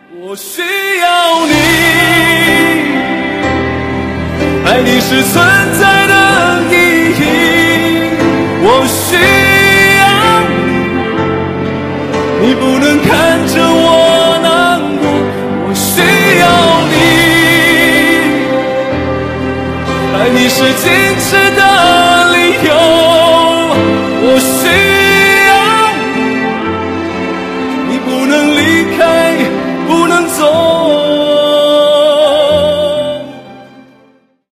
我需要你，爱你是存在的意义。我需要你，你不能看着我难过。我需要你，爱你是矜持的